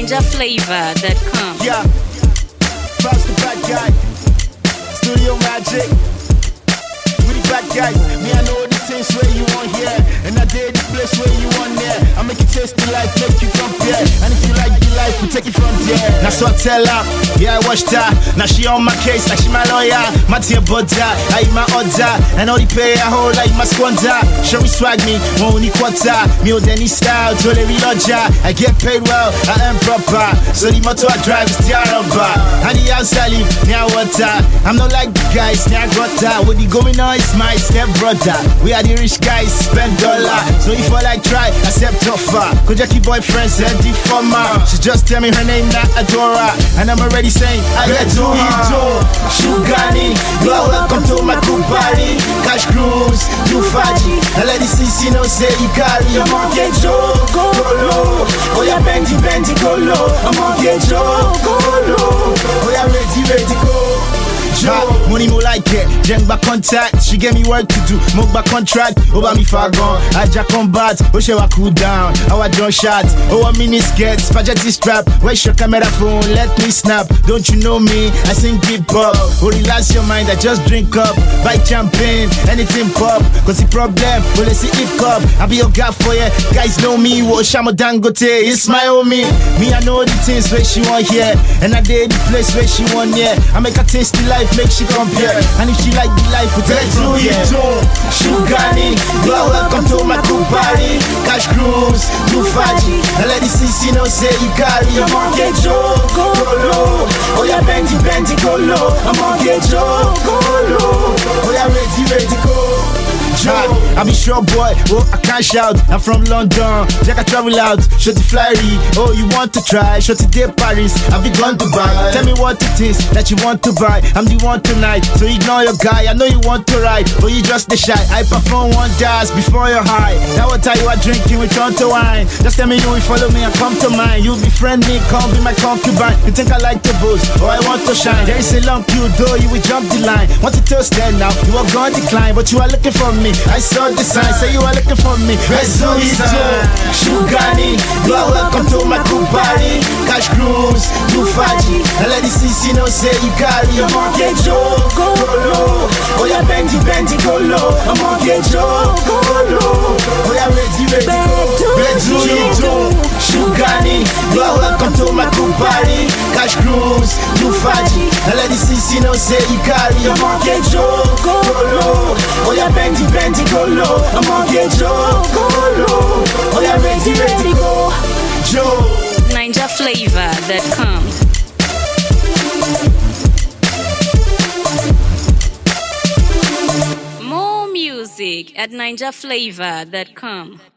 NinjaFlavor.com. Yeah, Fast the bad guy. Studio Magic. We the bad guys. Me, I know the things where you want here. And I did the place where you want there. I make you taste the life, make you compare. And if you like the life, we take it from there. Now so I tell her, yeah, I watched her. Now she on my case like she my lawyer. My dear butter, I eat my order. And all the pay I hold like my squander. Show me swag me, one only quarter. Me old any style, to every lodger. I get paid well, I am proper. So the motor I drive is the rumba. And the house I live, near water. I'm not like the guys, near gutter. What the going on is my step brother. We are the rich guys, spend dollar. So if I like try, accept offer. Cause Jackie boyfriend said the former. She just tell me her name, not Adora. And I'm already saying, I get to you too. Shugani, you are welcome to my cool party. Cash cruise, you faji. And let the CC know say you carry. I'm on get Joe, go low. Oh yeah, bendy, go low. I'm on get Joe, go low. Oh yeah, ready, go. Money more like it, jeng back contact. She gave me work to do, move back contract. Over me far gone, I jack combat. Oh she wa cool down, our drone shot. Oh a mini skirt, spaghetti strap. Where's your camera phone, let me snap. Don't you know me, I sing hip hop. Oh relax your mind, I just drink up. Buy champagne, anything pop. Cause the problem, well let's see hip hop. I be your guy for you, guys know me. Oh Shamo Dangote, it's my homie. Me I know the things where she want here. And I did the place where she want here. I make her taste the life, make she compare. And if she like the life, we take it from here. Shugani, you are welcome to my cool party. Cash cruise, you faji. And let the CC know say you carry. I'm on get Joe, go low. Oh yeah, bendy, go low. I'm on get Joe, go low. Oh yeah, ready, go. I be sure boy, oh I can't shout. I'm from London, Jack I travel out. Shut the flyery, oh you want to try. Shut the day Paris, I've been gone to buy. Tell me what it is that you want to buy. I'm the one tonight, so ignore your guy. I know you want to ride, but you just the shy. I perform wonders before you're high. Now what are you are drinking, we turn to wine. Just tell me you will follow me and come to mine. You befriend me, come be my concubine. You think I like to boast, or I want to shine. There is a long queue, though you will jump the line. Want to toast there now, you are gonna decline, but you are looking for me. I saw the sign, say you are looking for me. Shugani, you are welcome to my cool party. Cash cruise, you faji. And let the CC know say you carry. I'm on get Joe, go low. Oh yeah, bendy, go low. I'm on get Joe, go low. Oh yeah, ready, go. Shugani, you are welcome to my cool party. Cash cruise, you faji. And let the CC know say you carry. I'm on get Joe, go low. Oh yeah, bendy, go low. I'm on get Joe, go low. Oh yeah, ready, go. Joe. NinjaFlavor.com. More music at NinjaFlavor.com.